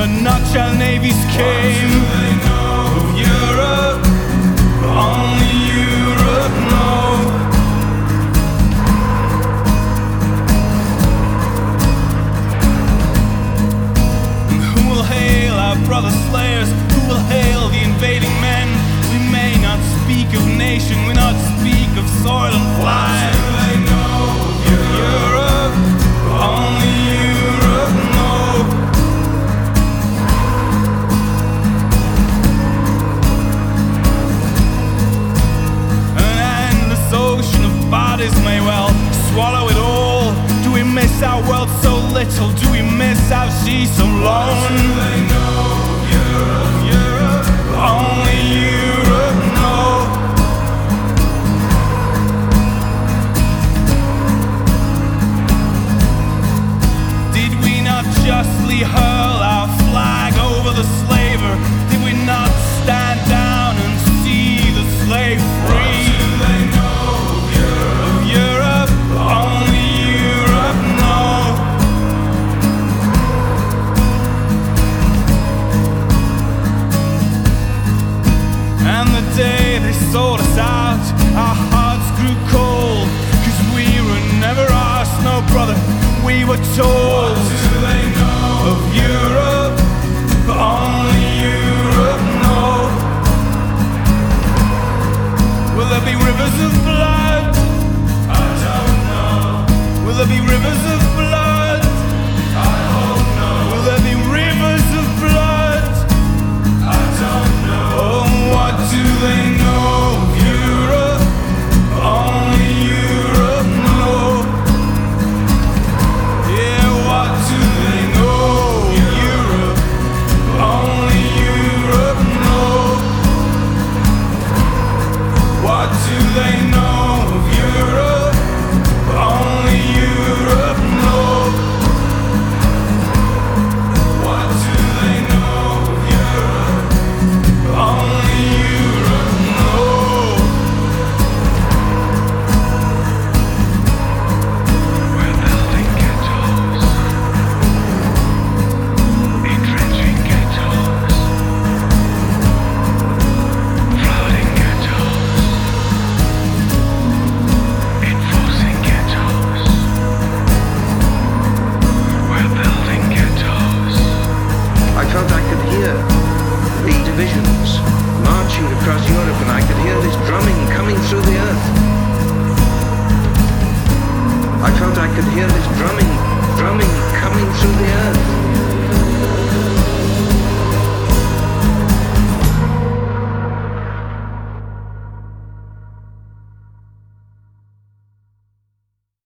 a nutshell, navies came. Europe, only Europe knows. And who will hail our brother slayers? Who will hail the invading men? We may not speak of nation, we not speak of soil and flag. They know Europe, only Europe knows. An endless ocean of bodies may well swallow it all. Do we miss our world so little? Do we miss our sea so long? They know Europe, Europe, only Europe knows. Did we not justly hurl our flag over the slaver? Did we not stand down and see the slave free? They know Europe, only Europe knows. And the day they sold us out, our hearts grew cold, 'cause we were never asked, no brother, we were told. What do they know of Europe? Only Europe knows. Will there be rivers of blood? I don't know. Will there be rivers of blood? I hope no. Will there be rivers of blood? I don't know. Oh, what do they know of Europe? Only Europe knows. Yeah, what do they know of Europe? Only Europe knows. What do they know of Europe? Only Europe knows. What do they know of Europe? Only Europe knows. We're building ghettos, entrenching ghettos, flooding ghettos, enforcing ghettos. We're building ghettos. I felt I could hear the divisions marching across Europe, and I could hear this drumming coming through the earth. I felt I could hear this drumming coming through the earth.